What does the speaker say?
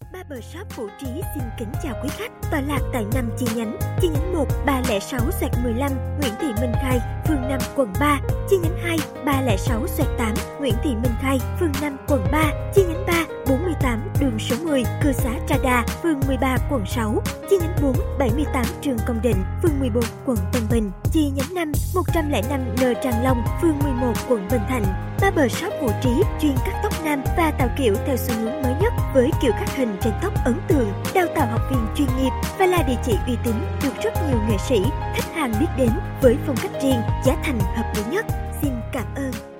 Barbershop Vũ Trí xin kính chào quý khách. Tọa lạc tại 5 chi nhánh. Chi nhánh 1 306/15 Nguyễn Thị Minh Khai, phường 5, quận 3. Chi nhánh 2 306/8 Nguyễn Thị Minh Khai, phường 5, quận 3. Chi nhánh 3 48 đường số 10, cư xá Trà Đà, phường 13, quận 6. Chi nhánh 4 78 Trường Công Định, phường 14, quận Tân Bình. Chi nhánh 5 105 N Tràng Long, phường 11, quận Bình Thạnh. Barbershop Vũ Trí chuyên cắt tóc nam và tạo kiểu theo xu hướng mới nhất với kiểu cắt hình trên tóc ấn tượng, đào tạo học viên chuyên nghiệp và là địa chỉ uy tín được rất nhiều nghệ sĩ, khách hàng biết đến với phong cách riêng, giá thành hợp lý nhất. Xin cảm ơn.